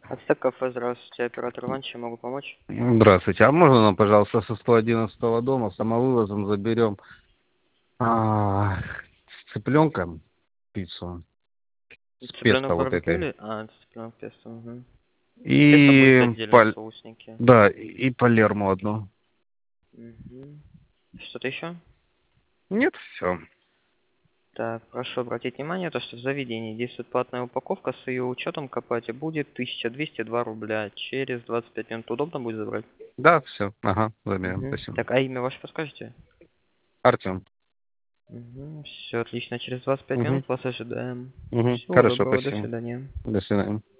Ацтек кафе, здравствуйте, оператор Иван, чем могу помочь? Здравствуйте. А можно нам, пожалуйста, со 111 дома самовывозом заберем с цыпленком пиццу с песто Цыпленок вот барбекю этой. или... цыпленок песто, угу. Песто будет И отдельно, соусники. да, и Палермо одну. Угу. Что-то еще? Нет, все. Так, прошу обратить внимание, то, что в заведении действует платная упаковка, с ее учетом к оплате будет 1202 рубля. Через 25 минут удобно будет забрать? Да, все. Ага, заберем. Угу. Спасибо. Так, а имя ваше подскажете? Артем. Угу. Все отлично, через 25 Угу. минут вас ожидаем. Угу. Всего Хорошо, доброго, до спасибо. свидания. До свидания.